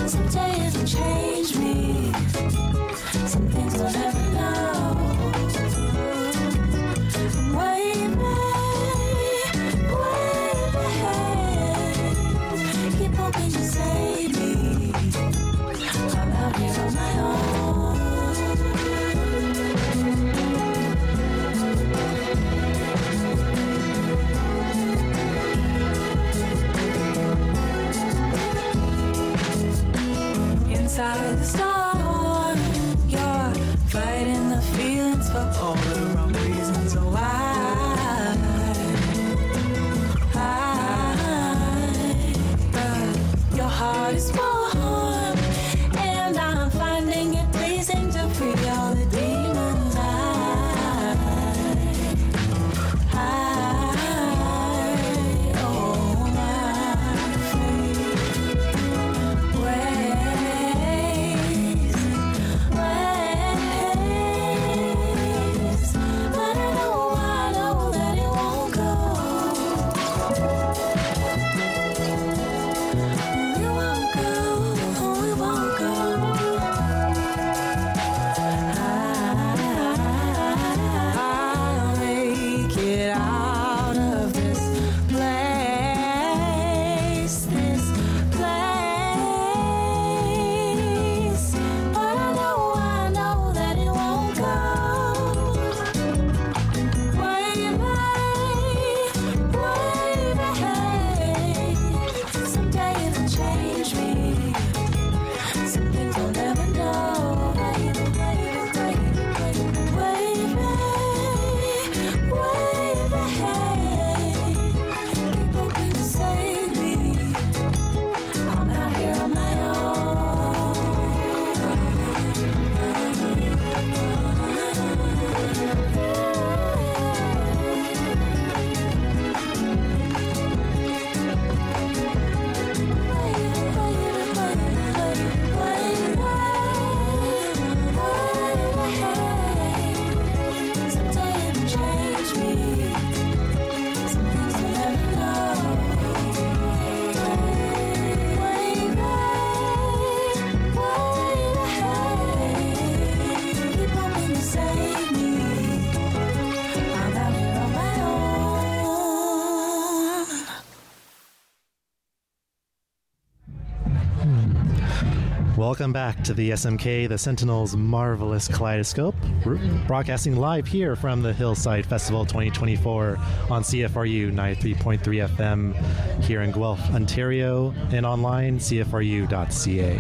Welcome back to the SMK, the Sentinel's Marvelous Kaleidoscope, broadcasting live here from the Hillside Festival 2024 on CFRU 93.3 FM here in Guelph, Ontario, and online, cfru.ca.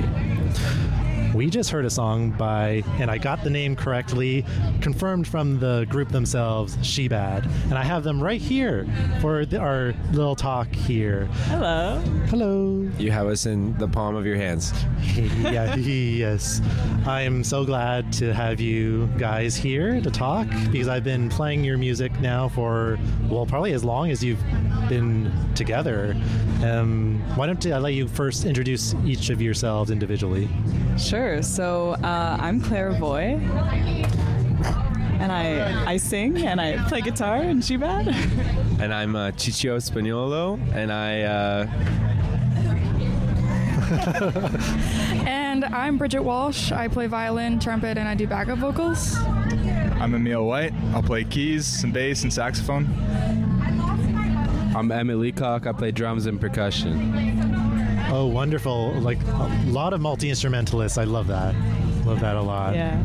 We just heard a song by, and I got the name correctly, confirmed from the group themselves, Shebad. And I have them right here for our little talk here. Hello. Hello. You have us in the palm of your hands. Yeah, yes. I am so glad to have you guys here to talk because I've been playing your music now for, well, probably as long as you've been together. Why don't I let you first introduce each of yourselves individually? Sure. So I'm Claire Voy, and I sing and I play guitar in Shebad. And I'm Chicho Spagnolo, and I... And I'm Bridget Walsh. I play violin, trumpet, and I do backup vocals. I'm Emil White. I'll play keys, some bass, and saxophone. I'm Emmett Leacock. I play drums and percussion. Oh, wonderful. Like a lot of multi-instrumentalists. I love that. Love that a lot. Yeah.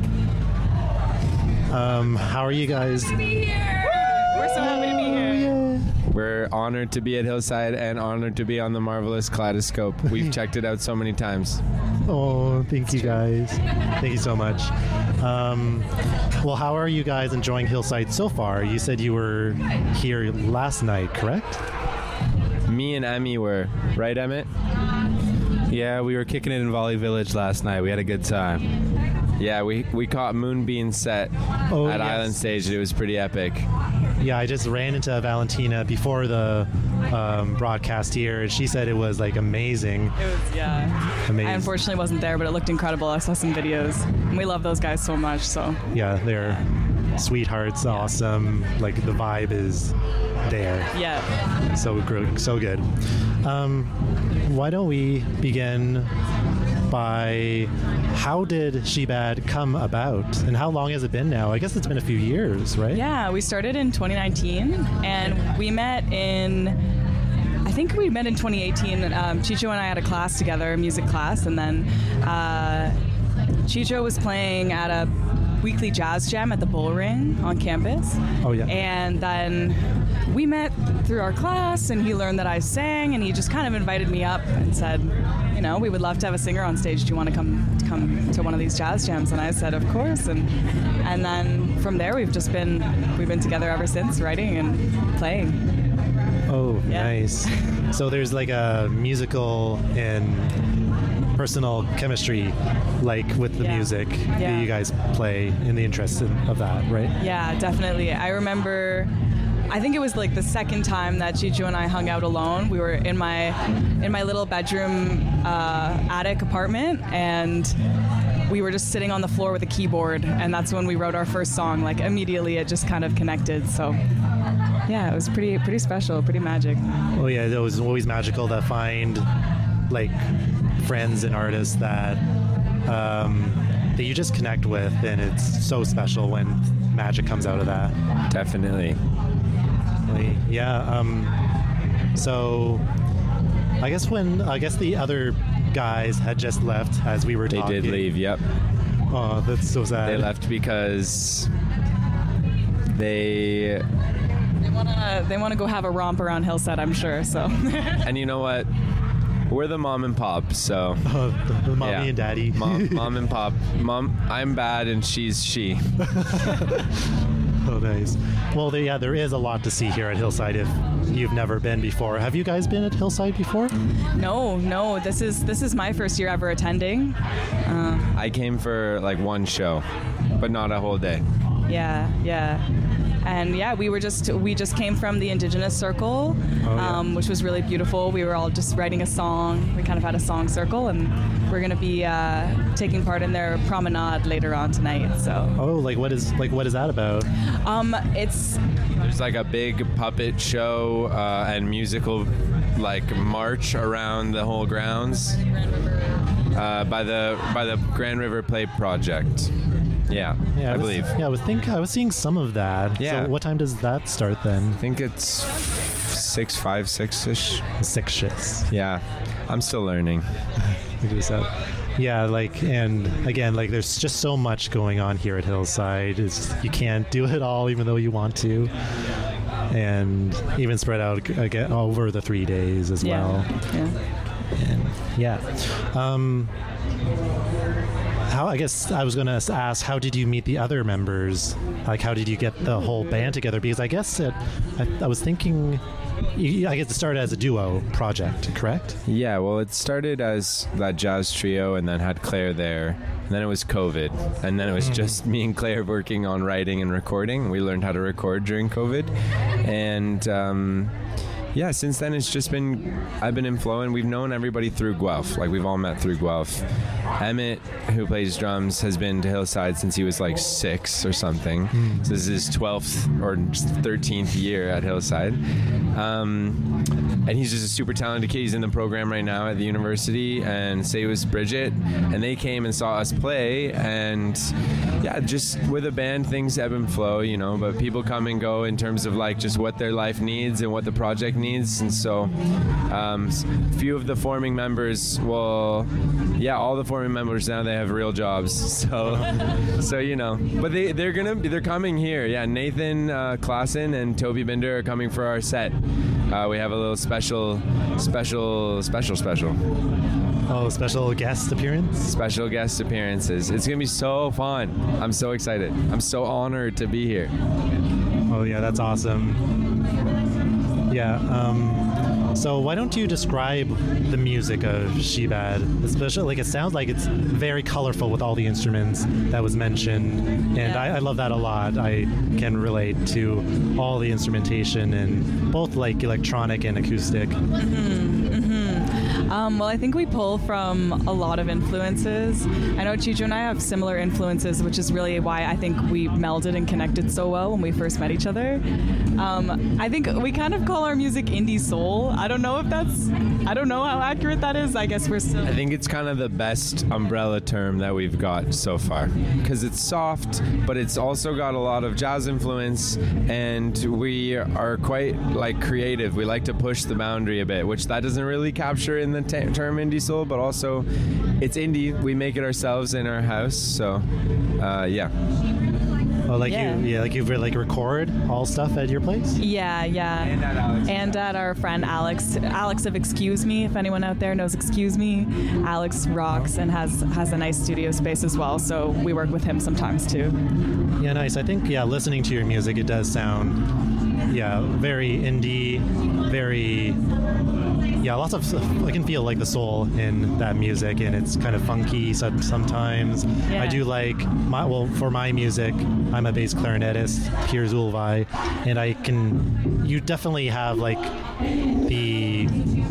How are you guys? We're so happy to be here. We're honored to be at Hillside and honored to be on the Marvelous Kaleidoscope. We've checked it out so many times. Oh, thank you guys. Thank you so much. Well, how are you guys enjoying Hillside so far? You said you were here last night, correct? Me and Emmy were, right, Emmett? Yeah, we were kicking it in Volley Village last night. We had a good time. Yeah, we caught Moonbeam set at yes. Island Stage. It was pretty epic. Yeah, I just ran into Valentina before the broadcast here, and she said it was like amazing. It was, yeah. Amazing. I unfortunately wasn't there, but it looked incredible. I saw some videos, and we love those guys so much. So yeah, they're sweethearts, awesome. Like the vibe is there. yeah. So good. Why don't we begin by how did Shebad come about, and how long has it been now? I guess it's been a few years, right? Yeah, we started in 2019, and we met in, I think we met in 2018. Chicho and I had a class together, a music class, and then Chicho was playing at a weekly jazz jam at the Bull Ring on campus. Oh, yeah. And then we met through our class, and he learned that I sang, and he just kind of invited me up and said, you know, we would love to have a singer on stage. Do you want to come to one of these jazz jams? And I said, of course. And then from there, we've been together ever since, writing and playing. Oh, Yeah. nice. So there's like a musical and personal chemistry, like with the Yeah. music Yeah. that you guys play in the interest of that, right? Yeah, definitely. I remember, I think it was like the second time that Chicho and I hung out alone. We were in my little bedroom attic apartment, and we were just sitting on the floor with a keyboard, and that's when we wrote our first song. Like immediately it just kind of connected. So yeah, it was pretty special, pretty magic. Oh yeah, it was always magical to find like friends and artists that that you just connect with, and it's so special when magic comes out of that. Definitely. Yeah. So I guess the other guys had just left as we were They talking. did leave, yep. Oh, that's so sad. They left because they They want to go have a romp around Hillside, I'm sure. So and you know what? We're the mom and pop, so Oh, the mommy yeah. and daddy. Mom and pop. Mom, I'm bad and she's she. Oh, nice. Well, there is a lot to see here at Hillside if you've never been before. Have you guys been at Hillside before? no, this is my first year ever attending. I came for like one show, but not a whole day. Yeah. And yeah, we just came from the Indigenous Circle, which was really beautiful. We were all just writing a song. We kind of had a song circle, and we're going to be taking part in their promenade later on tonight. So Oh, what is that about? it's There's like a big puppet show and musical like march around the whole grounds by the Grand River Play Project. Yeah, I believe. Yeah, I was seeing some of that. Yeah. So what time does that start then? I think it's 6-ish. 6 shifts. Yeah, I'm still learning. Look at this up. Yeah, and again, there's just so much going on here at Hillside. You can't do it all, even though you want to, and even spread out again over the 3 days as well. Yeah. How, I guess I was going to ask, how did you meet the other members? Like, how did you get the whole band together? Because I guess I was thinking, I guess it started as a duo project, correct? Yeah, well, it started as that jazz trio and then had Claire there. And then it was COVID. And then it was just me and Claire working on writing and recording. We learned how to record during COVID. And yeah, since then it's just I've been in flow, and we've known everybody through Guelph. Like, we've all met through Guelph. Emmett, who plays drums, has been to Hillside since he was like 6 or something. So this is his 12th or 13th year at Hillside. And he's just a super talented kid. He's in the program right now at the university. And so was Bridget, and they came and saw us play. And yeah, just with a band, things ebb and flow, you know, but people come and go in terms of like just what their life needs and what the project needs. And so few of the forming members all the forming members now, they have real jobs. So you know, but they're coming here. Yeah, Nathan Klassen and Toby Binder are coming for our set. We have a little special. Oh, special guest appearance? Special guest appearances. It's going to be so fun. I'm so excited. I'm so honored to be here. Oh, yeah, that's awesome. Yeah, so why don't you describe the music of Shebad? Especially, it sounds like it's very colorful with all the instruments that was mentioned, and Yeah. I love that a lot. I can relate to all the instrumentation, and both like electronic and acoustic. Well, I think we pull from a lot of influences. I know Chicho and I have similar influences, which is really why I think we melded and connected so well when we first met each other. I think we kind of call our music indie soul. I don't know how accurate that is. I guess we're still... I think it's kind of the best umbrella term that we've got so far, because it's soft, but it's also got a lot of jazz influence, and we are quite like creative. We like to push the boundary a bit, which that doesn't really capture in the term indie soul, but also it's indie. We make it ourselves in our house, so yeah. Oh, like you record all stuff at your place? Yeah. And at our friend Alex of Excuse Me, if anyone out there knows Excuse Me. Alex rocks and has a nice studio space as well, so we work with him sometimes too. Yeah, nice. I think, listening to your music, it does sound, very indie, very... Yeah, lots of stuff. I can feel like the soul in that music, and it's kind of funky sometimes. Yeah. I do like for my music, I'm a bass clarinetist, Piers Ulvai, and you definitely have like the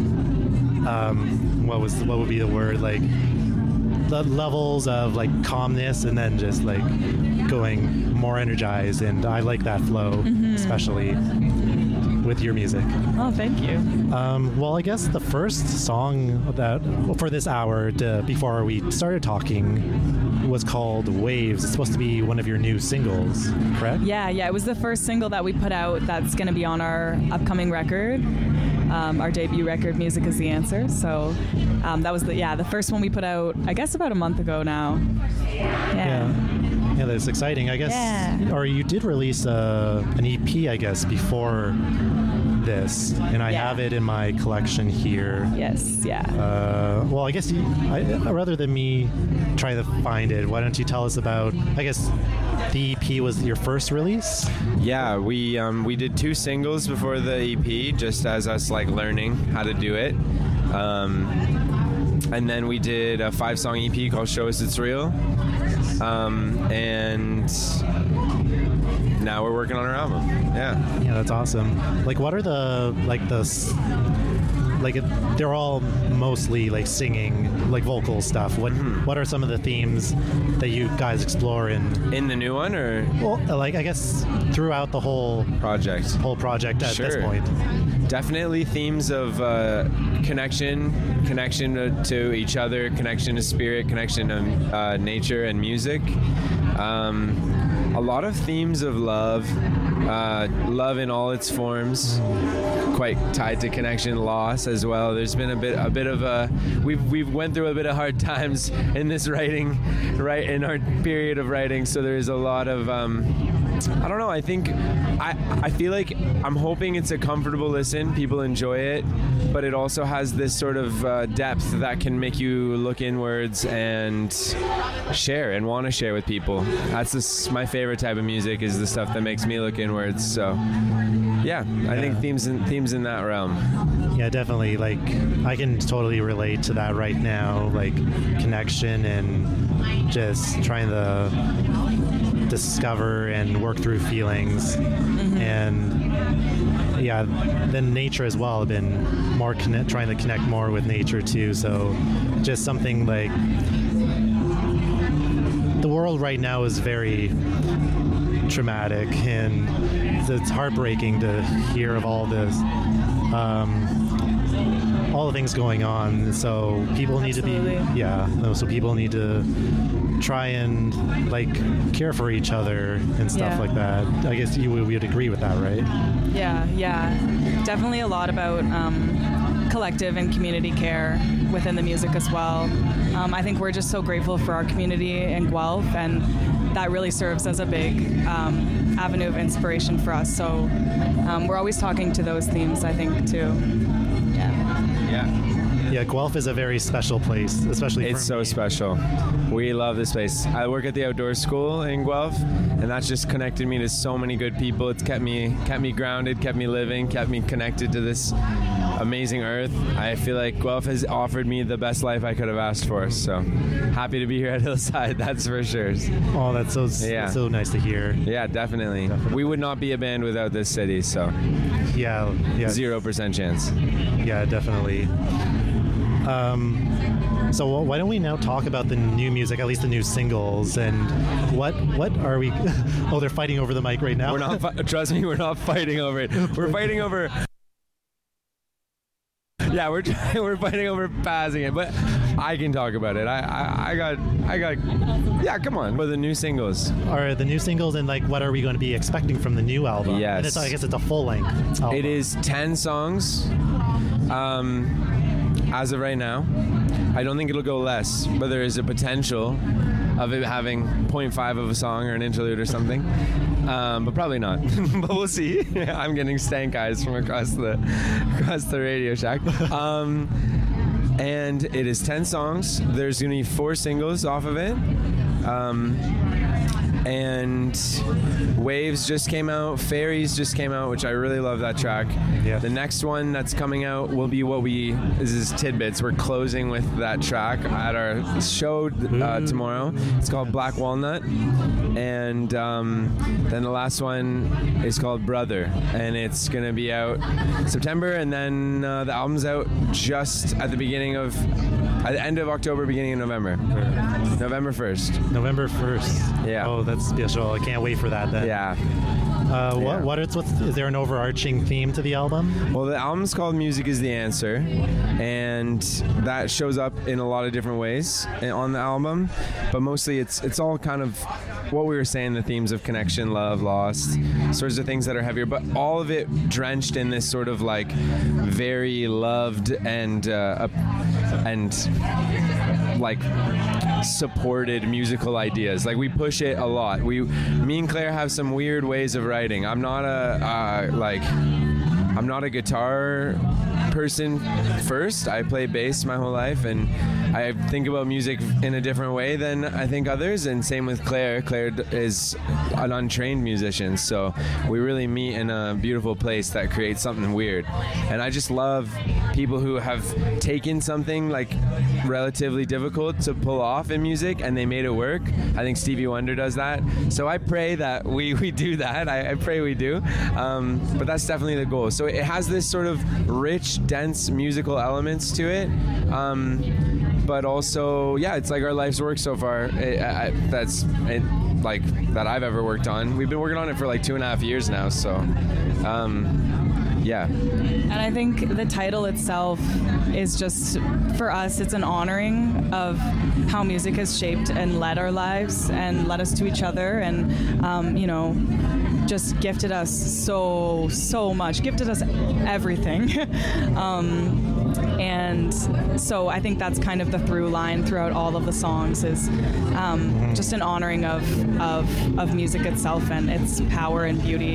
what would be the word, like the levels of like calmness, and then just like going more energized, and I like that flow, especially with your music. Oh, thank you. Well, I guess the first song for this hour before we started talking was called Waves. It's supposed to be one of your new singles, correct? Yeah, it was the first single that we put out that's going to be on our upcoming record. Our debut record, Music is the Answer. So that was the first one we put out, I guess, about a month ago now. Yeah, that's exciting. I guess, or you did release an EP, I guess, before this, and I have it in my collection here. Yes, yeah. Well, I guess rather than me try to find it, why don't you tell us about, I guess, the EP was your first release? Yeah, we did 2 singles before the EP, just as us like learning how to do it. And then we did a 5-song EP called Show Us It's Real. And now we're working on our album. Yeah, that's awesome. Like, what are they're all mostly like singing, like vocal stuff. What are some of the themes that you guys explore in the new one, or like I guess throughout the whole project at this point? Definitely themes of connection to each other, connection to spirit, connection to nature and music. A lot of themes of love in all its forms, quite tied to connection, loss as well. There's been a bit of we've went through a bit of hard times in this writing, right, in our period of writing. So there's a lot of I don't know. I think I feel like I'm hoping it's a comfortable listen. People enjoy it, but it also has this sort of depth that can make you look inwards and share and want to share with people. That's my favorite type of music, is the stuff that makes me look inwards. So I think themes in that realm. Yeah, definitely. Like, I can totally relate to that right now. Like, connection and just trying to discover and work through feelings. And then nature as well. I've been more trying to connect more with nature too. So just something like, the world right now is very traumatic, and it's heartbreaking to hear of all this, all the things going on. So people need to be, so people need to try and like care for each other and stuff like that. I guess we would agree with that, right? Yeah. Definitely a lot about collective and community care within the music as well. I think we're just so grateful for our community in Guelph, and that really serves as a big avenue of inspiration for us. So we're always talking to those themes, I think, too. Yeah, Guelph is a very special place, especially for me. It's so special. We love this place. I work at the outdoor school in Guelph, and that's just connected me to so many good people. It's kept me grounded, kept me living, kept me connected to this amazing earth. I feel like Guelph has offered me the best life I could have asked for. So happy to be here at Hillside, that's for sure. Oh, that's so nice to hear. Yeah, definitely. We would not be a band without this city, so yeah. 0% chance. Yeah, definitely. So why don't we now talk about the new music, at least the new singles, and what are we? Oh, they're fighting over the mic right now. We're not. Trust me, we're not fighting over it. We're fighting over. Yeah, we're fighting over passing it, but I can talk about it. I got. Yeah, come on. But the new singles. Are the new singles, and like, what are we going to be expecting from the new album? Yes. And I guess it's a full length album. It is 10 songs. As of right now, I don't think it'll go less, but there is a potential of it having 0.5 of a song or an interlude or something, but probably not. But we'll see. I'm getting stank eyes from across the Radio Shack. And it is 10 songs. There's going to be 4 singles off of it. And Waves just came out, Fairies just came out, which I really love that track. Yeah. The next one that's coming out will be this is Tidbits. We're closing with that track at our show tomorrow. It's called Black Walnut. And then the last one is called Brother, and it's going to be out September, and then the album's out just at the end of October, beginning of November. November 1st. November 1st. Yeah. Oh, that's special. I can't wait for that then. Yeah. Is there an overarching theme to the album? Well, the album's called Music is the Answer, and that shows up in a lot of different ways on the album, but mostly it's all kind of what we were saying, the themes of connection, love, loss, sorts of things that are heavier, but all of it drenched in this sort of like very loved and like supported musical ideas. Like, we push it a lot. Me and Claire have some weird ways of writing. I'm not a guitar person first. I play bass my whole life, and I think about music in a different way than I think others, and same with Claire. Claire is an untrained musician, so we really meet in a beautiful place that creates something weird. And I just love people who have taken something like relatively difficult to pull off in music and they made it work. I think Stevie Wonder does that, so I pray that we do that. I pray we do, but that's definitely the goal. So it has this sort of rich, dense musical elements to it, but also, yeah, it's like our life's work so far. Like that I've ever worked on. We've been working on it for like 2.5 years now, so yeah. And I think the title itself is just, for us, it's an honoring of how music has shaped and led our lives and led us to each other, and just gifted us so much, gifted us everything. And so I think that's kind of the through line throughout all of the songs, is just an honoring of music itself and its power and beauty.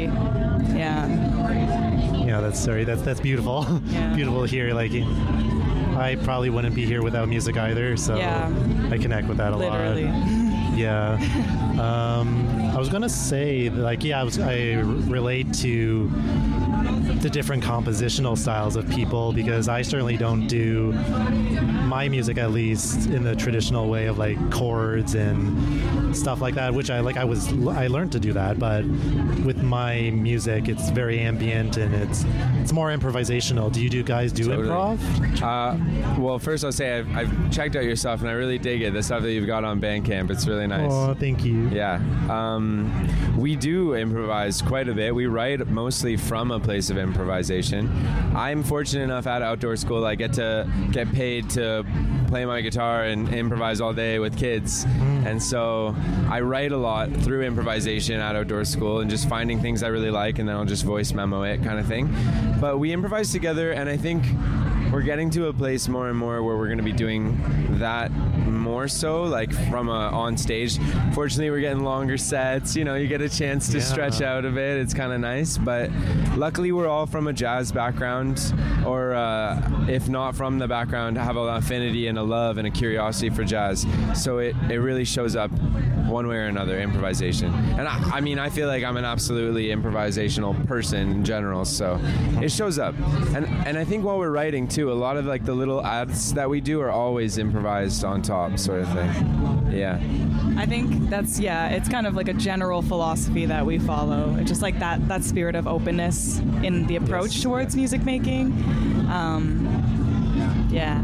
Yeah, that's beautiful. Yeah. Beautiful to hear. Like, I probably wouldn't be here without music either, so yeah. I connect with that a Literally. lot. Yeah. I was gonna say, like, I relate to the different compositional styles of people, because I certainly don't do my music, at least in the traditional way of like chords and stuff like that, which I learned to do that, but with my music it's very ambient and it's more improvisational. Do you guys do Totally. Improv? Well, first I'll say I've checked out your stuff and I really dig it, the stuff that you've got on Bandcamp. It's really nice. Oh, thank you. Yeah. We do improvise quite a bit. We write mostly from a place of improvisation. I'm fortunate enough at Outdoor School I get paid to play my guitar and improvise all day with kids. And so I write a lot through improvisation at Outdoor School and just finding things I really like, and then I'll just voice memo it kind of thing. But we improvise together, and I think we're getting to a place more and more where we're going to be doing that more so, like from on stage. Fortunately, we're getting longer sets. You get a chance to stretch out a bit. It's kind of nice. But luckily, we're all from a jazz background, or if not from the background, have an affinity and a love and a curiosity for jazz. So it really shows up one way or another, improvisation. And I feel like I'm an absolutely improvisational person in general, so it shows up. And I think while we're writing too, a lot of like the little ads that we do are always improvised on top, sort of thing. Yeah. I think that's, it's kind of like a general philosophy that we follow. It's just like that spirit of openness in the approach towards music making.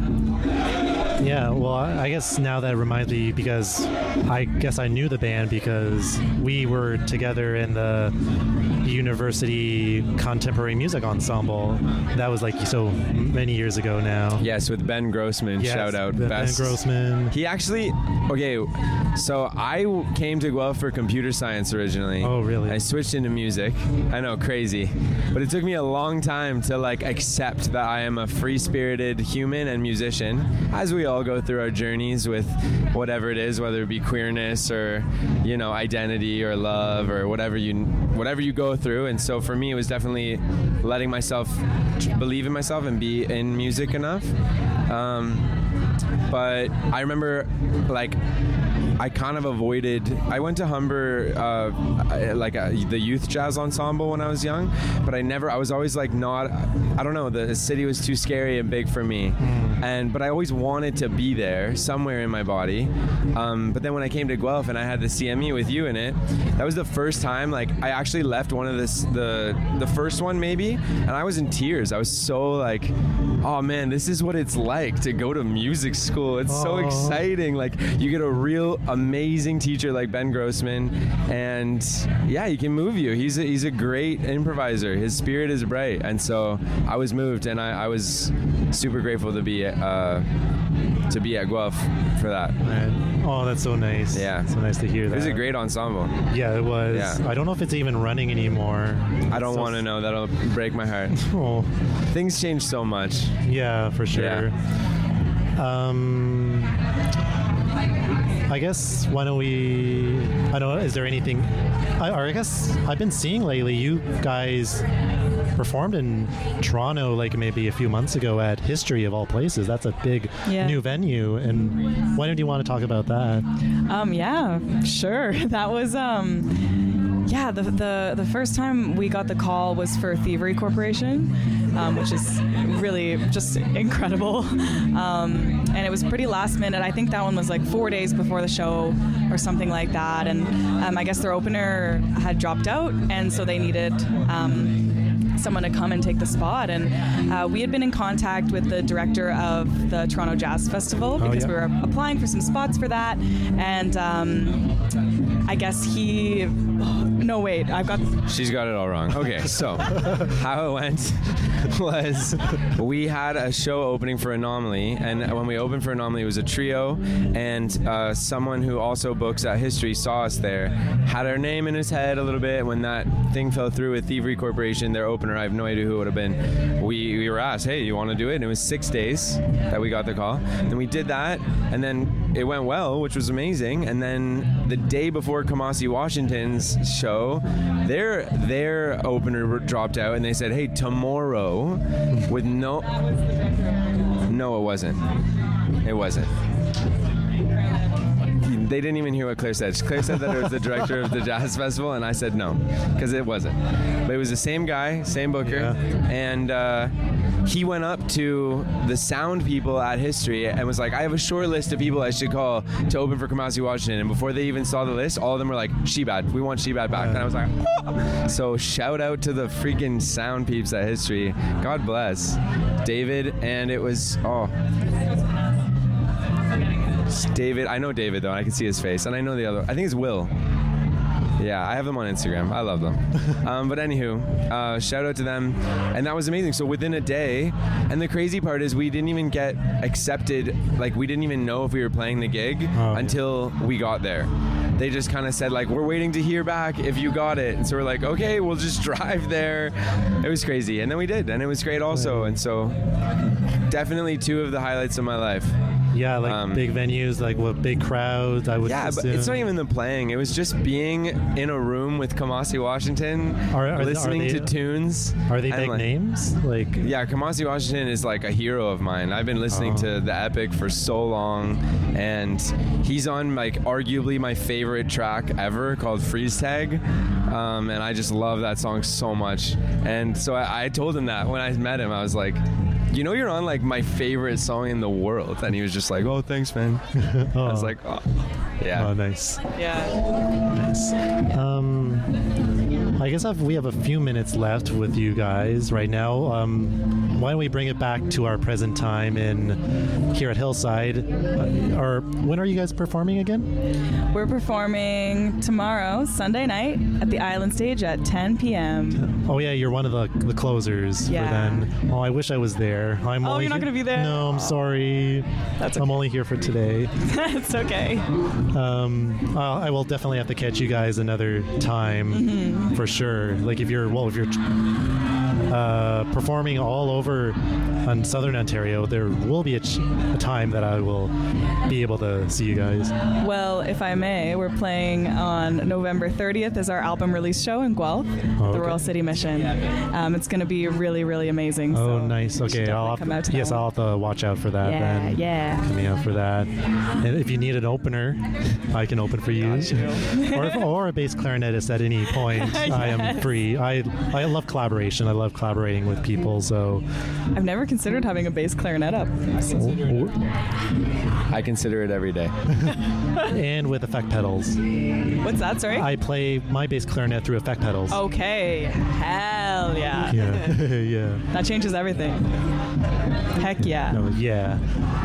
Yeah, well, I guess now that reminds me, because I guess I knew the band because we were together in the University Contemporary Music Ensemble. That was like so many years ago now. Yes, with Ben Grossman. Yes, Shout out. Ben Best. Grossman. He actually, okay, so I came to Guelph for computer science originally. Oh, really? I switched into music. I know, crazy. But it took me a long time to like accept that I am a free-spirited human and musician, as we all go through our journeys with whatever it is, whether it be queerness or, you know, identity or love or whatever you go through. And so for me, it was definitely letting myself believe in myself and be in music enough. But I remember, like, I kind of avoided. I went to Humber, the youth jazz ensemble when I was young, but I was always like not. I don't know. The city was too scary and big for me, but I always wanted to be there somewhere in my body. But then when I came to Guelph and I had the CME with you in it, that was the first time. Like I actually left one of the first one maybe, and I was in tears. I was so like, oh man, this is what it's like to go to music school. It's so exciting. Like you get a real amazing teacher like Ben Grossman, and yeah, he can move you. He's a great improviser. His spirit is bright, and so I was moved, and I was super grateful to be at Guelph for that. Oh, that's so nice. Yeah, so nice to hear that. It was a great ensemble. Yeah, it was. Yeah. I don't know if it's even running anymore. I don't want to know. That'll break my heart. Oh. Things change so much. Yeah, for sure. Yeah. I guess why don't we? I don't know. Is there anything? I guess I've been seeing lately. You guys performed in Toronto like maybe a few months ago at History of all places. That's a big new venue. And why don't you want to talk about that? Yeah, sure. That was the first time we got the call was for Thievery Corporation, which is really just incredible. And it was pretty last minute. I think that one was like 4 days before the show or something like that. And I guess their opener had dropped out, and so they needed someone to come and take the spot. And we had been in contact with the director of the Toronto Jazz Festival because we were applying for some spots for that. And I guess he... No, wait, She's got it all wrong. Okay, so how it went was we had a show opening for Anomaly, and when we opened for Anomaly, it was a trio, and someone who also books at History saw us there, had our name in his head a little bit. When that thing fell through with Thievery Corporation, their opener, I have no idea who it would have been. We were asked, hey, you want to do it? And it was 6 days that we got the call. And we did that, and then it went well, which was amazing. And then the day before Kamasi Washington's show, their opener dropped out, and they said, hey, tomorrow with no, it wasn't. They didn't even hear what Claire said. Claire said that it was the director of the Jazz Festival, and I said no, because it wasn't. But it was the same guy, same booker, and he went up to the sound people at History and was like, I have a short list of people I should call to open for Kamasi Washington. And before they even saw the list, all of them were like, Shebad, we want Shebad back. And I was like, oh. So shout out to the freaking sound peeps at History. God bless David. And it was, David. I know David, though. I can see his face. And I know the other. I think it's Will. Yeah, I have them on Instagram. I love them. But anywho, shout out to them. And that was amazing. So within a day, and the crazy part is we didn't even get accepted. Like, we didn't even know if we were playing the gig until we got there. They just kind of said, like, we're waiting to hear back if you got it. And so we're like, okay, we'll just drive there. It was crazy. And then we did. And it was great also. And so definitely two of the highlights of my life. Yeah, like big venues, like with big crowds, I would assume. But it's not even the playing. It was just being in a room with Kamasi Washington, listening to tunes. Are they big names? Yeah, Kamasi Washington is like a hero of mine. I've been listening to The Epic for so long, and he's on like arguably my favorite track ever called Freeze Tag, and I just love that song so much. And so I told him that when I met him. I was like, you know, you're on like my favorite song in the world. And he was just like, oh, thanks, man. I was like, oh, yeah. Oh, nice. Yeah. Nice. I guess we have a few minutes left with you guys right now. Why don't we bring it back to our present time here at Hillside? Or when are you guys performing again? We're performing tomorrow, Sunday night, at the Island Stage at 10 p.m. Oh yeah, you're one of the closers for then. Oh, I wish I was there. You're not going to be there? No, I'm sorry. That's okay. I'm only here for today. It's okay. I will definitely have to catch you guys another time for sure. Like if you're performing all over on Southern Ontario, there will be a time that I will be able to see you guys. Well, if I may, we're playing on November 30th as our album release show in Guelph, the Royal City Mission. It's going to be really, really amazing. Oh, so nice. Okay, I'll have to watch out for that then. Yeah. Coming out for that. And if you need an opener, I can open for you. or a bass clarinetist at any point. I am free. I love collaboration. I love collaborating with people. So I've never considered having a bass clarinet up. I consider it every day. And with effect pedals. What's that, sorry? I play my bass clarinet through effect pedals. Okay. Hell yeah. Yeah. That changes everything. Heck yeah. No, yeah.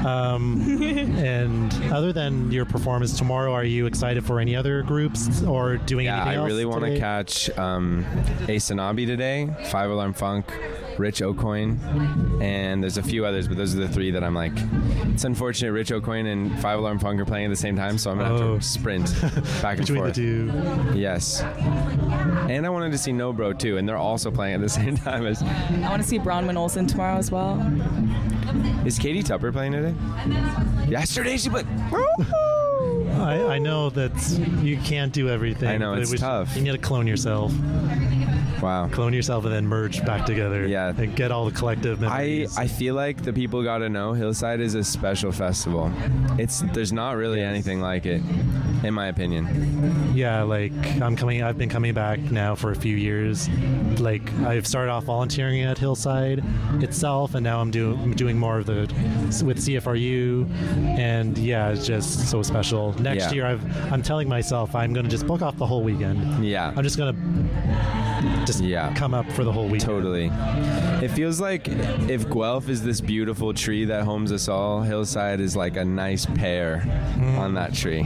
And other than your performance tomorrow, are you excited for any other groups or doing anything else? Yeah, I really want to catch Ace Anabi today, 5 Alarm Funk, Rich O'Coin, and there's a few others, but those are the three that I'm like, it's unfortunate Rich O'Coin and 5 Alarm Funk are playing at the same time, so I'm going to have to sprint back and between forth. Between the two. Yes. And I wanted to see No Bro too, and they're also playing at the same time as... I want to see Bronwyn Olsen tomorrow as well. Is Katie Tupper playing today? Yesterday she played... I know that you can't do everything. I know, it's tough. You need to clone yourself. Wow. Clone yourself and then merge back together. Yeah. And get all the collective memories. I feel like the people got to know Hillside is a special festival. There's not really anything like it, in my opinion. Yeah, like I've been coming back now for a few years. Like I've started off volunteering at Hillside itself, and now I'm doing more of with CFRU, and yeah, it's just so special. Next year, I'm telling myself I'm going to just book off the whole weekend. Yeah. I'm just going to come up for the whole weekend. Totally. It feels like if Guelph is this beautiful tree that homes us all, Hillside is like a nice pear on that tree.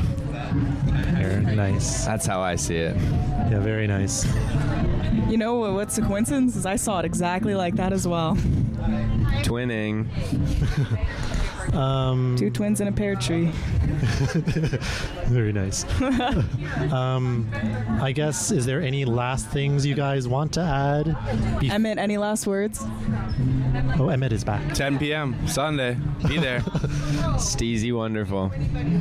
Nice. That's how I see it. Yeah, very nice. You know what's the coincidence is I saw it exactly like that as well. Twinning. Two twins in a pear tree. Very nice. I guess, is there any last things you guys want to add? Emmett, any last words? Oh, Emmett is back. 10 p.m. Sunday. Be there. Steezy wonderful.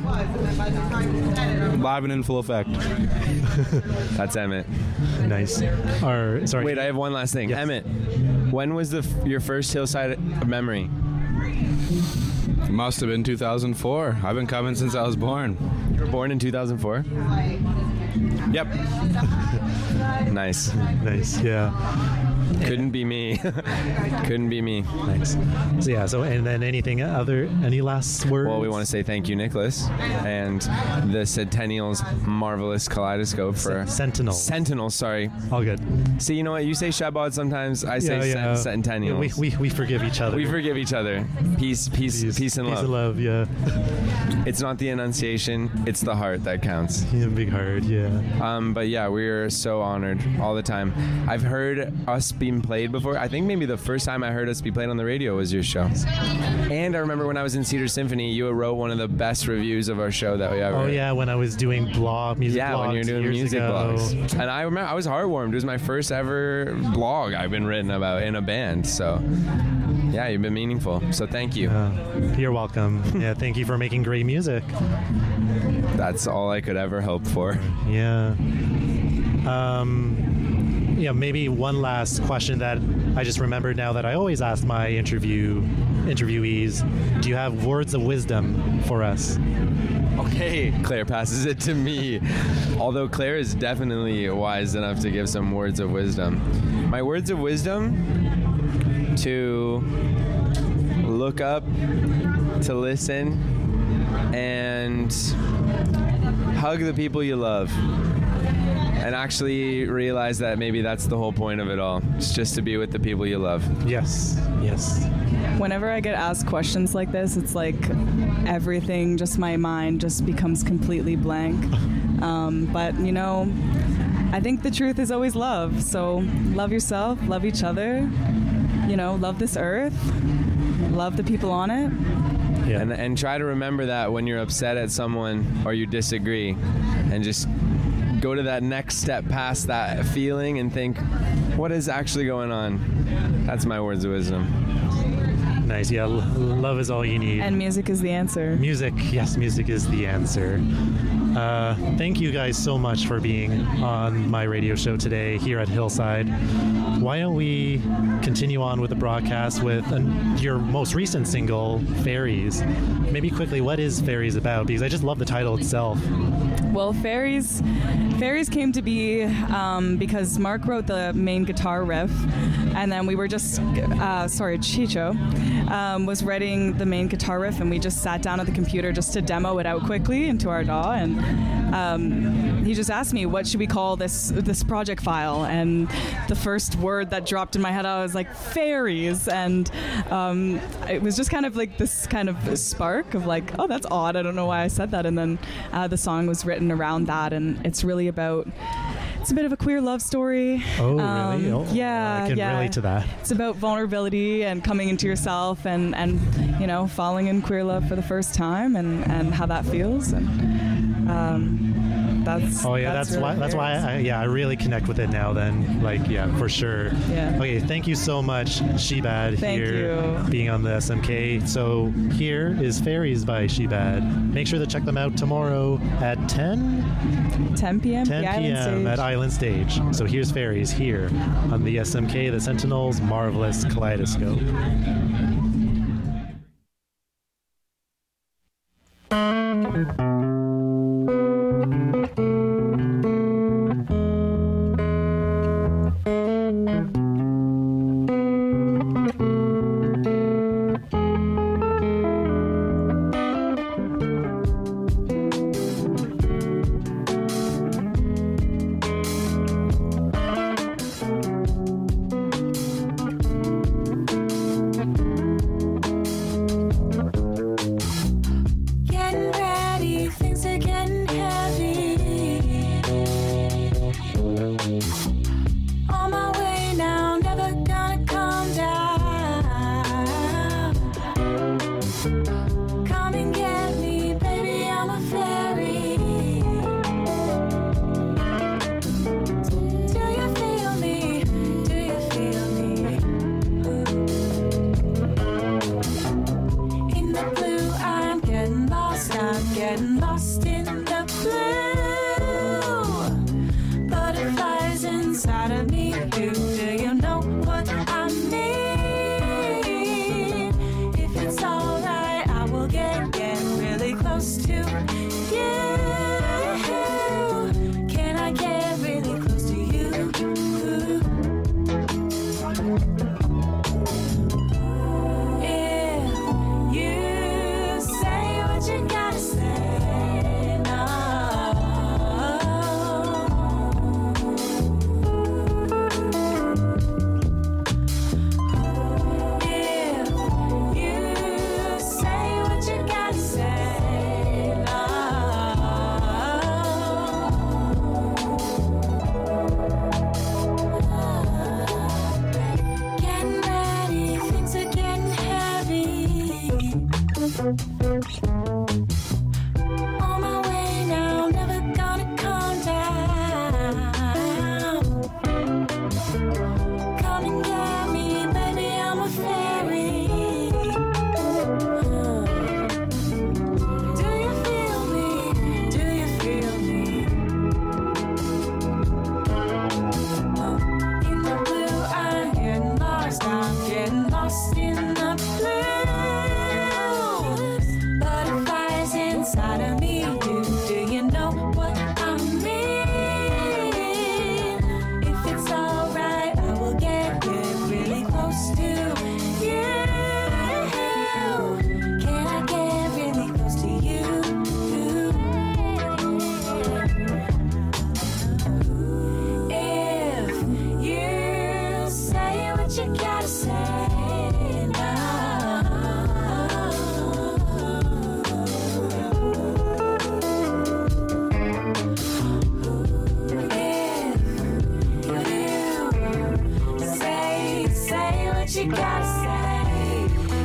Live and in full effect. That's Emmett. Nice. Sorry. Wait, I have one last thing. Yes. Emmett, when was your first Hillside memory? It must have been 2004. I've been coming since I was born. You were born in 2004? Yep. Nice. Nice, yeah. Couldn't be me. Couldn't be me. Nice. So yeah, and then any last words? Well, we want to say thank you, Nicholas, and the Centennials Marvelous Kaleidoscope for... Sentinels, sorry. All good. See, you know what? You say Shabbat sometimes, I say Centennials. We forgive each other. We forgive each other. Peace and love. Peace and love, yeah. It's not the enunciation, it's the heart that counts. Yeah, big heart, yeah. But yeah, we're so honored all the time. I've heard us being played before. I think maybe the first time I heard us be played on the radio was your show. And I remember when I was in Cedar Symphony, you wrote one of the best reviews of our show that we ever. Oh yeah, when I was doing music blogs. Yeah, when you were doing music ago. blogs. And I remember I was heartwarmed. It was my first ever blog I've been written about in a band. So yeah, you've been meaningful. So thank you. You're welcome. Yeah, thank you for making great music. That's all I could ever hope for. Yeah. Yeah, maybe one last question that I just remembered now that I always ask my interviewees. Do you have words of wisdom for us? Okay, Claire passes it to me. Although Claire is definitely wise enough to give some words of wisdom. My words of wisdom: to look up, to listen, and hug the people you love. and actually realize that maybe that's the whole point of it all. It's just to be with the people you love. Yes. Whenever I get asked questions like this, it's like everything, just my mind just becomes completely blank. But, you know, I think the truth is always love. So love yourself, love each other, you know, love this earth, love the people on it. Yeah. And try to remember that when you're upset at someone or you disagree, and just go to that next step past that feeling and think, what is actually going on? That's my words of wisdom. Nice. Yeah, love is all you need. And music is the answer. Music, yes, music is the answer. Thank you guys so much for being on my radio show today here at Hillside. Why don't we continue on with the broadcast with your most recent single, Fairies. Maybe quickly, what is Fairies about? Because I just love the title itself. Well, Fairies came to be because Mark wrote the main guitar riff, and then we were just, Chicho was writing the main guitar riff, and we just sat down at the computer just to demo it out quickly into our DAW, and he just asked me, what should we call this project file? And the first word that dropped in my head, I was like, Fairies, and it was just kind of like this kind of spark of like, oh, that's odd, I don't know why I said that, and then the song was written around that, and it's really about, it's a bit of a queer love story. Oh, really? Oh, yeah, I can relate to that. It's about vulnerability and coming into yourself, and you know, falling in queer love for the first time, and how that feels, and that's why I really connect with it now. Then, like, yeah, for sure. Yeah. Okay, thank you so much, Shebad, being on the SMK. So here is Fairies by Shebad. Make sure to check them out tomorrow at 10 p.m. 10 p.m. at Island Stage. So here's Fairies here on the SMK, the Sentinels' Marvelous Kaleidoscope. You say what you gotta say, no. you gotta say.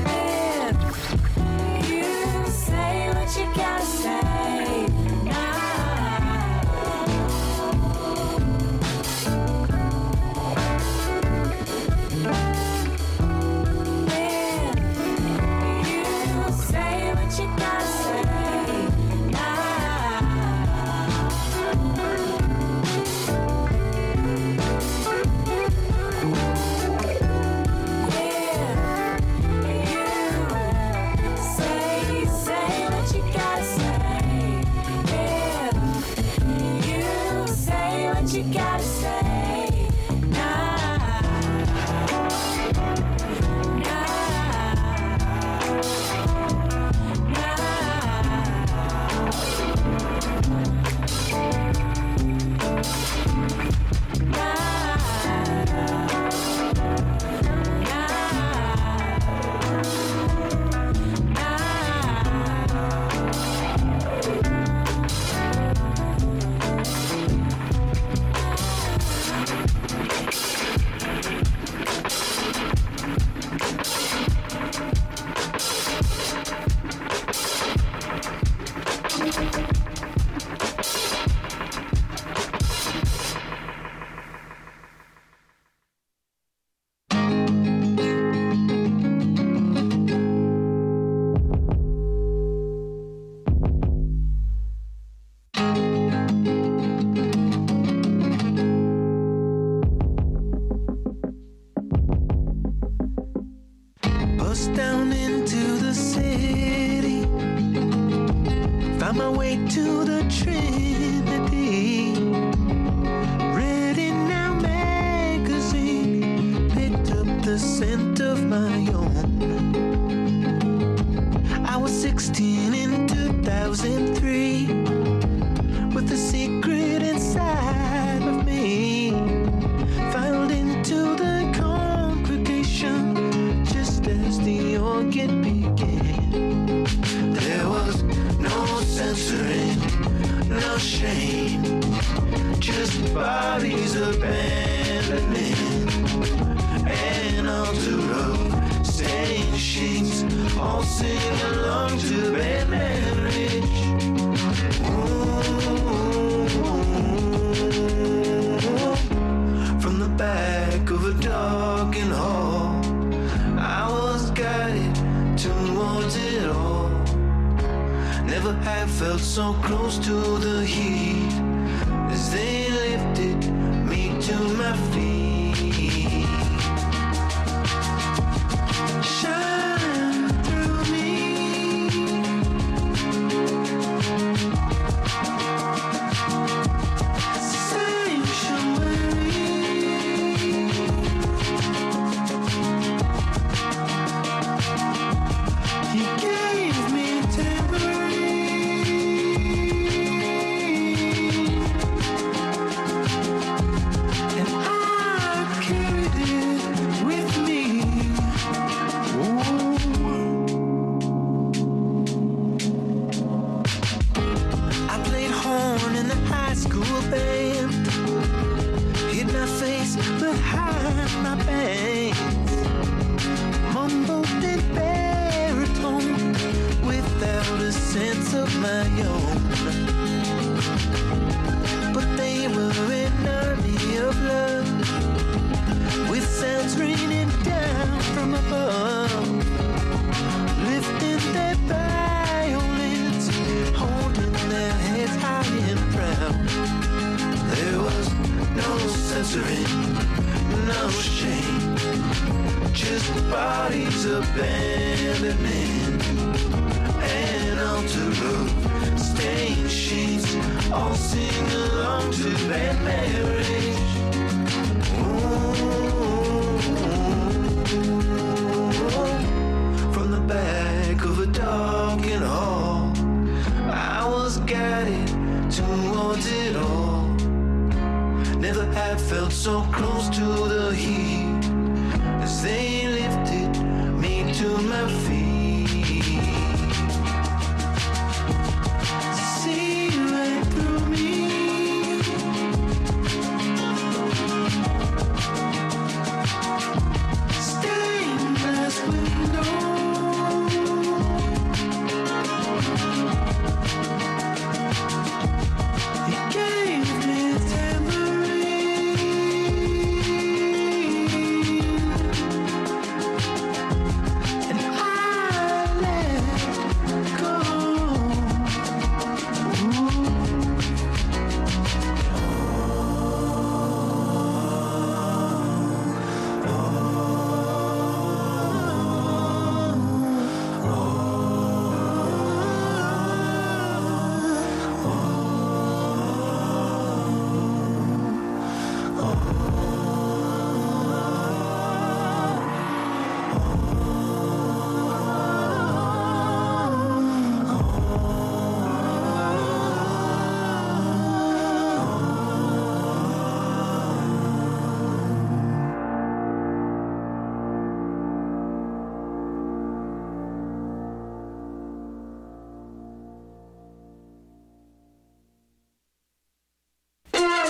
If you say what you gotta say now. If you say what you gotta say now. Say what you gotta say. If you say what you gotta say now. Bust down into the city, found my way to the Trinity. Reading Now magazine, picked up the scent of my own. I was 16 in 2003, with a secret inside of me. Filed into the congregation just as the organ began. There was no censoring, no shame, just bodies abandoning. An altar of stained sheets, all sing along to bad marriage. From the back of a darkened hall, I was guided towards it all. Never have felt so close to the heat as they lifted me to my feet. Shine through me. No shame, just bodies abandoning. An altar of stained sheets, all sing along to bad marriage. From the back of a darkened hall, I was guided towards it all. Never had felt so close to the heat as they lifted me to my feet. See right through me. Stained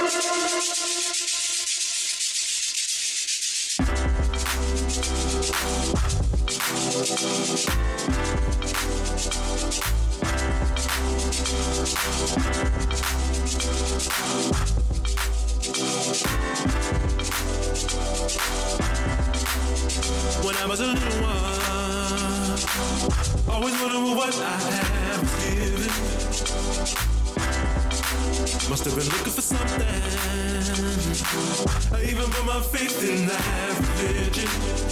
When I was a little one, always wondering what I have given. Must have been looking for something. I even put my faith in that religion.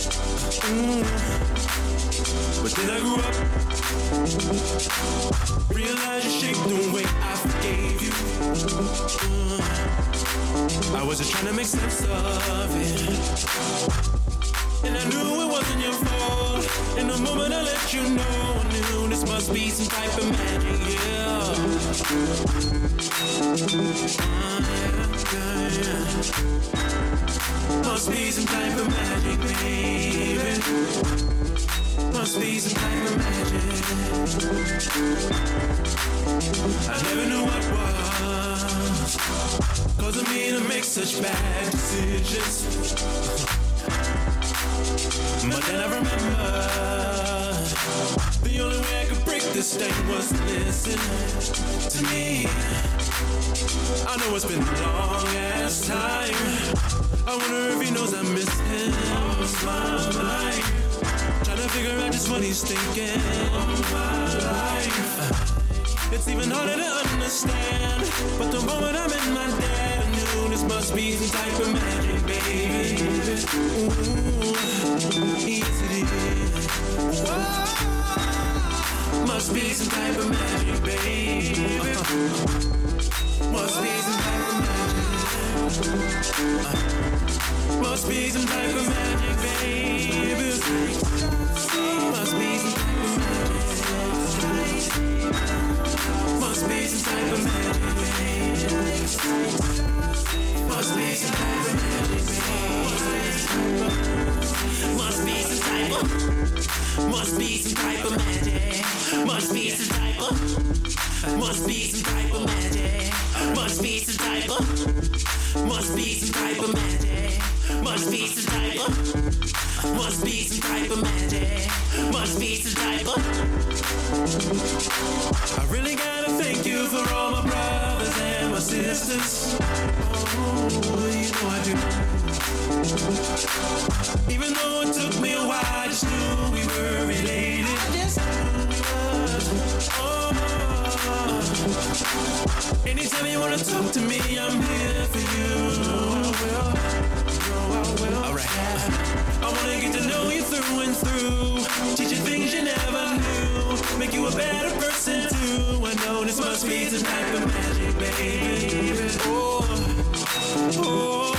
But then I grew up, realized you shaped the way I forgave you. I wasn't trying to make sense of it, and I knew it wasn't your fault. In the moment I let you know, I knew this must be some type of magic, yeah. Must be some type of magic, baby. Must be some type of magic. I never knew what was causing me to make such bad decisions. But then I remembered the only way I could break this thing was to listen to me. I know it's been a long ass time. I wonder if he knows I miss him. Lost my mind, trying to figure out just what he's thinking of my life. It's even harder to understand, but the moment I'm in my dad, I knew this must be some type of magic, baby. Ooh, yes it is. Whoa. Must be some type of magic, baby. Must be some type of magic. Must be some type of magic, baby. Must be some type of magic. Must be some type of magic, baby. Must be some type of magic, baby. Must be some type of. Must be some type of magic. Must be some type of. Must be some type of magic. Must be some type of. Must be some type of magic. Must be some type of. Must be some type of magic. Must be some type of. I really gotta thank you for all my brothers and my sisters. Oh, you know I do. Even though it took me a while, I just knew we were related. I just knew we were. Oh. Anytime you wanna talk to me, I'm here for you. Alright. I wanna get to know you through and through. Teach you things you never knew. Make you a better person too. I know this must be some type of magic, baby. Oh, oh,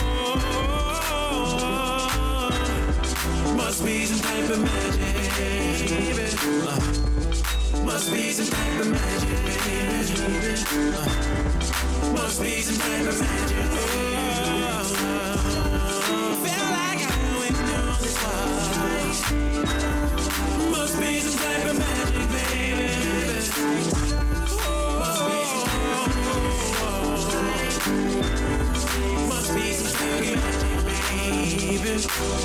must be some type of magic, baby. Must be some type of magic, baby. Must be some type of magic. Feel like I went through this once. Must be some type of magic, baby. Must be some type of magic. Must be some type of magic, baby.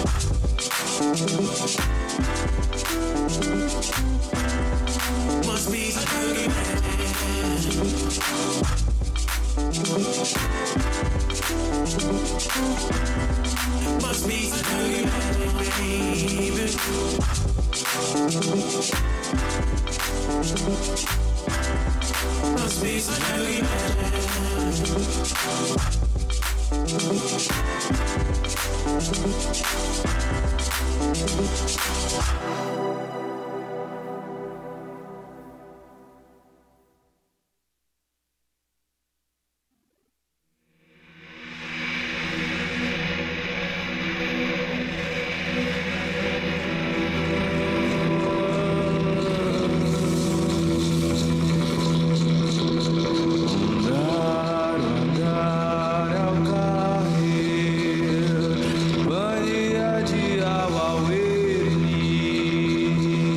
Must be some type of magic. Must be some type of magic, baby. Must be some type of Bania de Auaueri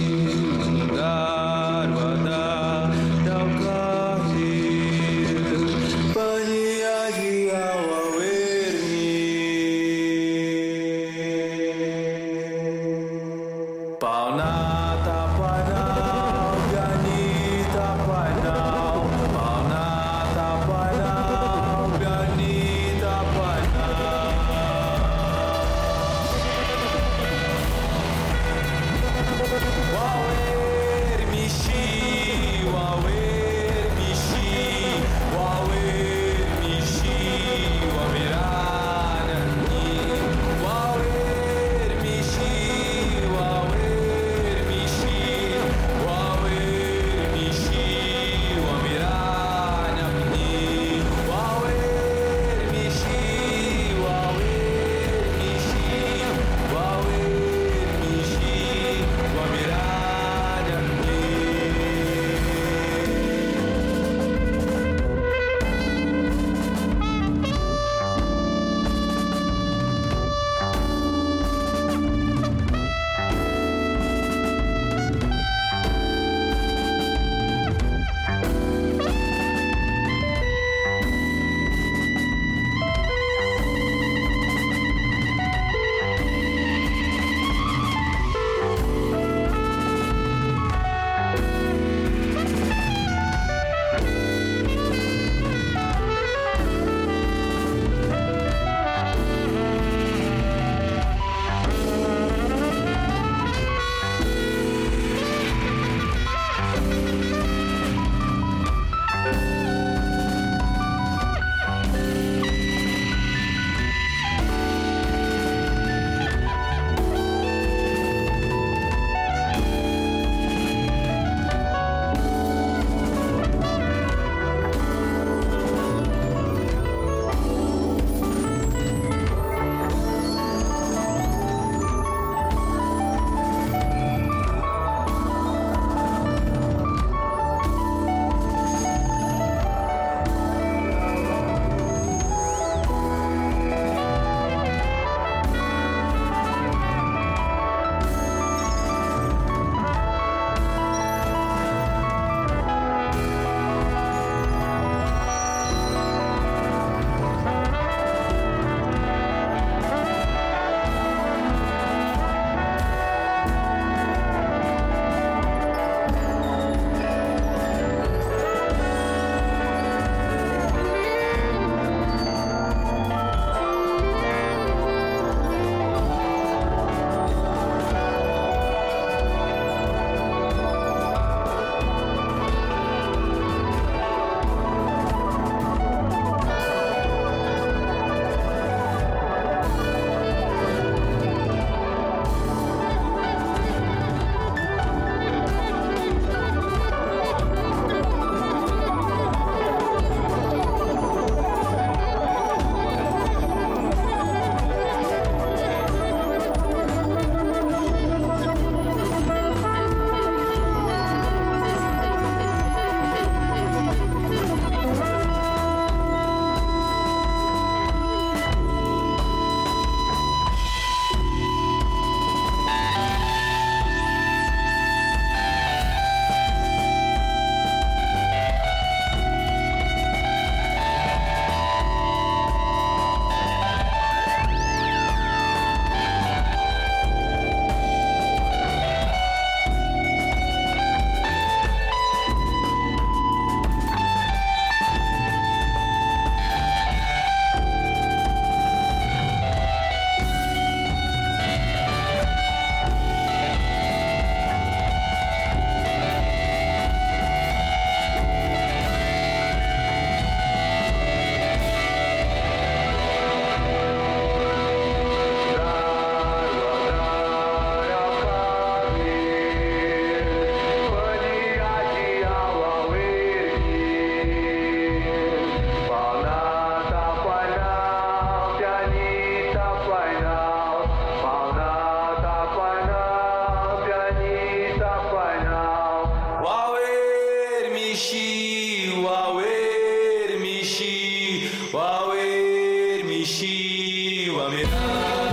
mishi wawer mishi wamira.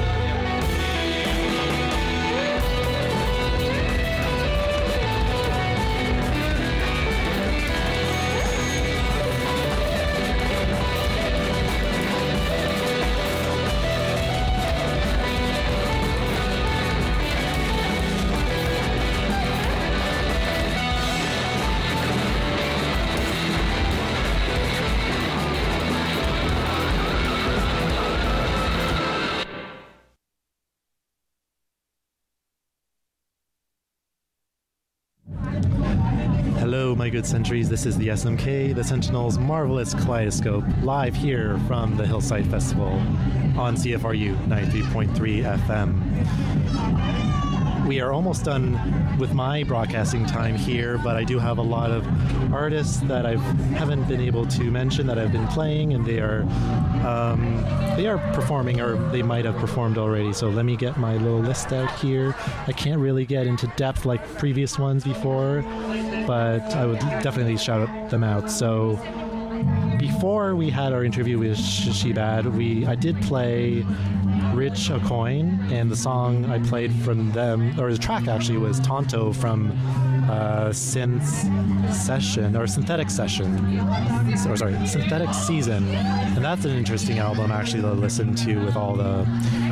Hello, my good sentries. This is the SMK, the Sentinel's Marvelous Kaleidoscope, live here from the Hillside Festival on CFRU 93.3 FM. We are almost done with my broadcasting time here, but I do have a lot of artists that I haven't been able to mention that I've been playing, and they are performing, or they might have performed already. So let me get my little list out here. I can't really get into depth like previous ones before, but I would definitely shout them out. So before we had our interview with Shibad, I did play Rich a Coin, and the song I played from them, or the track actually, was Tonto from Synthetic Season, and that's an interesting album actually to listen to with all the,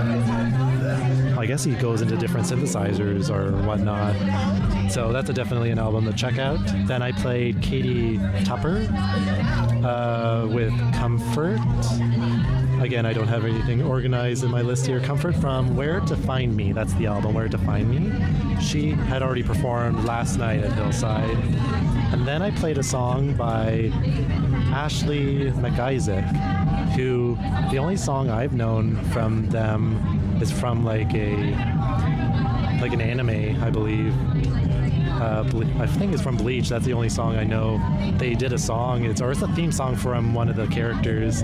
I guess he goes into different synthesizers or whatnot, so that's definitely an album to check out. Then I played Katie Tupper with Comfort. Again, I don't have anything organized in my list here. Comfort from Where to Find Me. That's the album, Where to Find Me. She had already performed last night at Hillside. And then I played a song by Ashley McIsaac, who the only song I've known from them is from like an anime, I believe. I think it's from Bleach. That's the only song I know. They did a song, it's a theme song from one of the characters.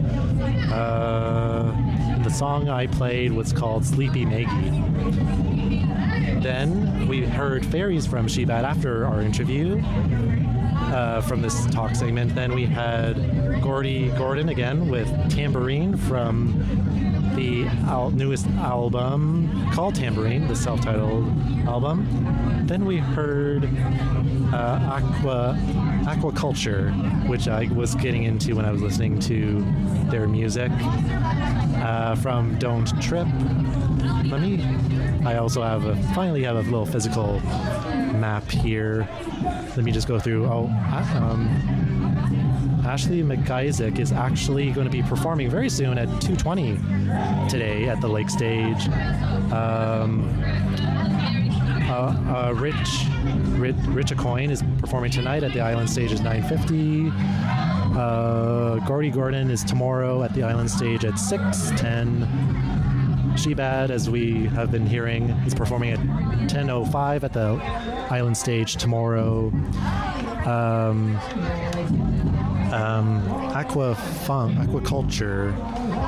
The song I played was called Sleepy Maggie. Then we heard Fairies from Shibad after our interview from this talk segment. Then we had Gordy Gordon again with Tambourine from the newest album called Tambourine, the self-titled album. Then we heard Aquaculture, which I was getting into when I was listening to their music, from Don't Trip. I also finally have a little physical map here. Let me just go through. Ashley McIsaac is actually going to be performing very soon at 2:20 today at the Lake Stage. Rich a Coin is performing tonight at the Island Stage at 9:50. Gordy Gordon is tomorrow at the Island Stage at 6:10. Shibad, as we have been hearing, is performing at 10:05 at the Island Stage tomorrow. Aquaculture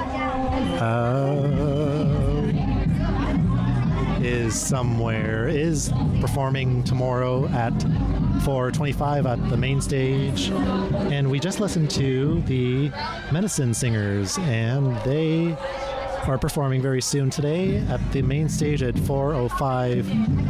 is performing tomorrow at 4:25 at the main stage. And we just listened to the Medicine Singers, and they are performing very soon today at the main stage at 4:05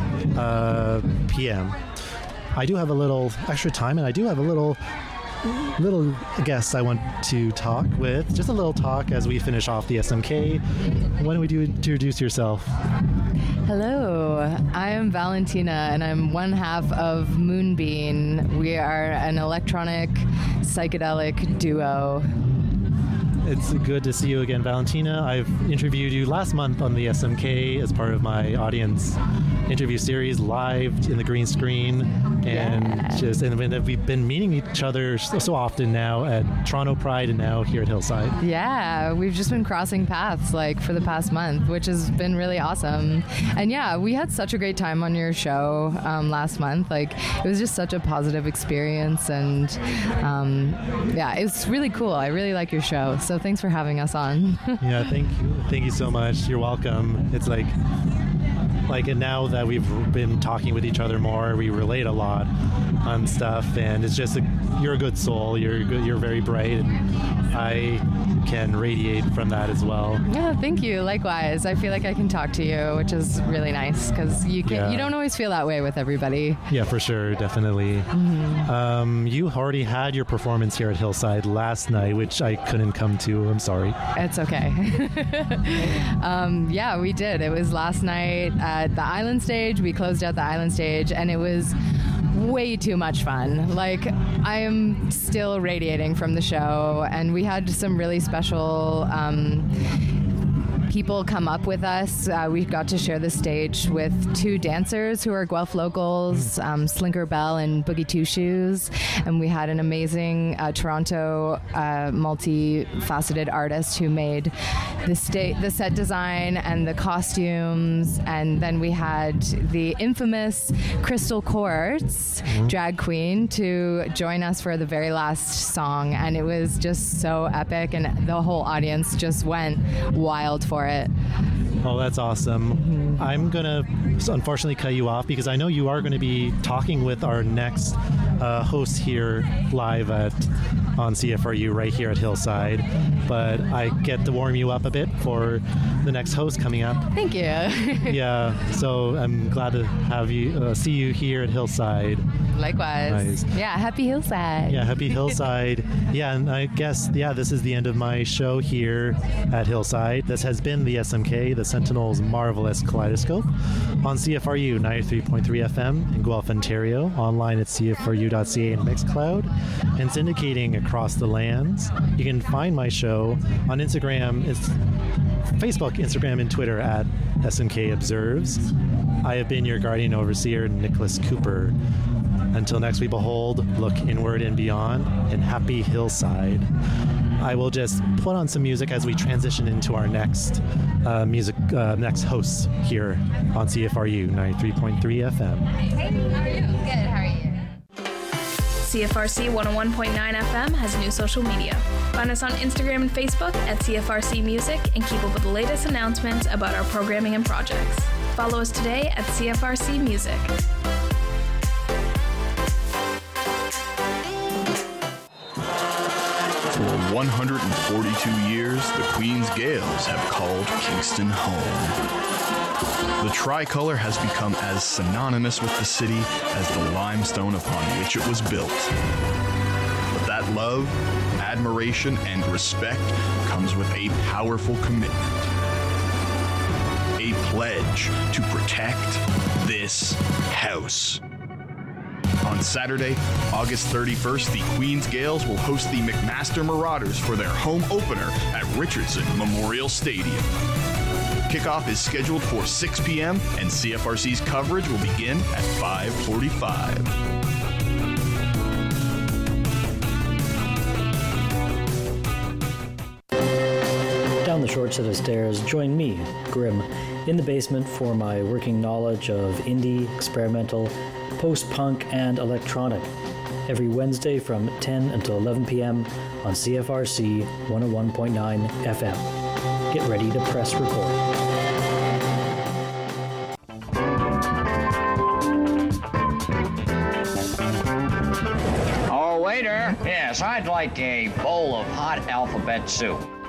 p.m. I do have a little extra time, and I do have a little guest I want to talk with. Just a little talk as we finish off the SMK. Why don't you introduce yourself? Hello, I am Valentina, and I'm one half of Moonbeam. We are an electronic psychedelic duo. It's good to see you again, Valentina. I've interviewed you last month on the SMK as part of my audience interview series live in the green screen, and we've been meeting each other so often now at Toronto Pride and now here at Hillside. Yeah, we've just been crossing paths like for the past month, which has been really awesome. And yeah, we had such a great time on your show last month. Like, it was just such a positive experience, and yeah, it was really cool. I really like your show, so thanks for having us on. Yeah, thank you so much. You're welcome. It's like like, and now that we've been talking with each other more, we relate a lot on stuff, and it's just you're a good soul. You're good, you're very bright, and I can radiate from that as well. Yeah, thank you. Likewise, I feel like I can talk to you, which is really nice because you don't always feel that way with everybody. Yeah, for sure, definitely. You already had your performance here at Hillside last night, which I couldn't come to. I'm sorry. It's okay. Yeah, we did. It was last night at the Island Stage. We closed out the Island Stage, and it was way too much fun. Like, I am still radiating from the show, and we had some really special people come up with us. We got to share the stage with two dancers who are Guelph locals, Slinker Bell and Boogie Two Shoes, and we had an amazing Toronto multi-faceted artist who made the set design and the costumes, and then we had the infamous Crystal Quartz drag queen to join us for the very last song, and it was just so epic, and the whole audience just went wild for it. Oh, that's awesome. I'm going to unfortunately cut you off because I know you are going to be talking with our next host here live on CFRU right here at Hillside. But I get to warm you up a bit for the next host coming up. Thank you. Yeah, so I'm glad to have you see you here at Hillside. Likewise. Nice. Yeah, happy Hillside. Yeah, happy Hillside. Yeah, and I guess, this is the end of my show here at Hillside. This has been the SMK, the Sentinel's Marvelous Kaleidoscope, on CFRU 93.3 FM in Guelph, Ontario, online at CFRU.ca and Mixcloud, and syndicating across the lands. You can find my show on Instagram. It's Facebook, Instagram, and Twitter at SMK Observes. I have been your guardian overseer, Nicholas Cooper. Until next we behold, look inward and beyond, and happy Hillside. I will just put on some music as we transition into our next next hosts here on CFRU 93.3 FM. Hey, how are you? Good, how are you? CFRC 101.9 FM has new social media. Find us on Instagram and Facebook at CFRC Music and keep up with the latest announcements about our programming and projects. Follow us today at CFRC Music. For 142 years, the Queen's Gales have called Kingston home. The tricolor has become as synonymous with the city as the limestone upon which it was built. But that love, admiration, and respect comes with a powerful commitment. A pledge to protect this house. On Saturday, August 31st, the Queen's Gales will host the McMaster Marauders for their home opener at Richardson Memorial Stadium. Kickoff is scheduled for 6 p.m. and CFRC's coverage will begin at 5:45. Down the short set of stairs, join me, Grim, in the basement for my working knowledge of indie, experimental, post-punk, and electronic, every Wednesday from 10 until 11 p.m. on CFRC 101.9 FM. Get ready to press record. Oh, waiter. Yes, I'd like a bowl of hot alphabet soup.